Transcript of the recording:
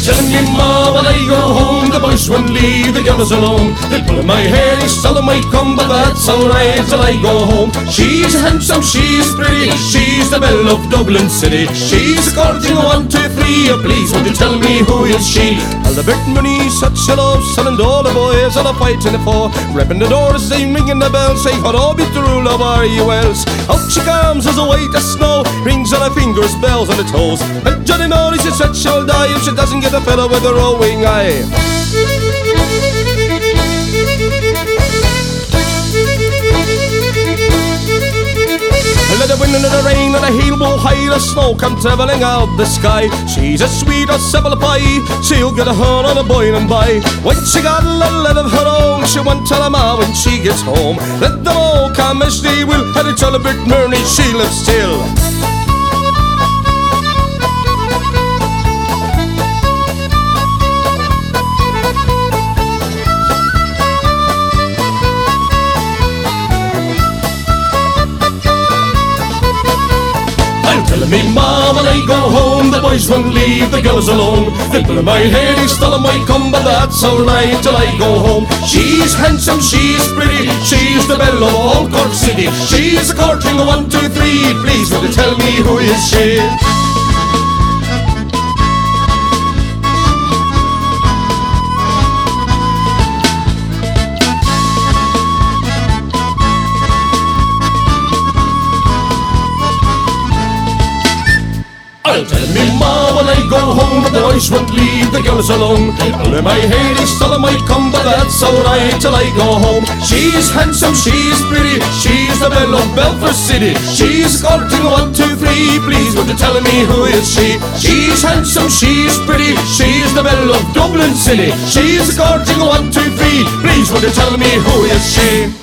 telling me, Ma, when I go home, the boys won't leave the girls alone. They'll pull in my hair, they still might come, but that's alright till I go home. She's handsome, she's pretty, she's the belle of Dublin City. She's a courting 1, 2, 3, please won't you tell me who is she? Albert Mooney, such a love, son and all the boys all a fighting for. Rapping the doors, they ringing the bells, say, "Hello, be true, love, are you else?" Out she comes as a white as snow, rings on her fingers, bells on the toes. And Johnny knows she said she'll die if she doesn't get a fellow with a rowing eye. Let the wind and the rain and the hail blow high, the snow come travelling out the sky. She's as sweet as apple pie, she'll get a horn on a boy and by. When she got a little lad of her own, she won't tell her ma when she gets home. Let them all come as they will, and it's all a bit Murney, she lives still. Telling me, Ma, when I go home, the boys won't leave the girls alone. They'll pull in my hair, they still might come, but that's alright till I go home. She's handsome, she's pretty, she's the belle of all Cork City. She's a courting 1, 2, 3, please will you tell me who is she? Tell me, Ma, when I go home, the boys won't leave the girls alone. Pull in my hair, they still might come, but that's alright till I go home. She's handsome, she's pretty, she's the belle of Belfast City. She's courting 1, 2, 3, please would you tell me who is she? She's handsome, she's pretty, she's the belle of Dublin City. She's courting 1, 2, 3, please would you tell me who is she?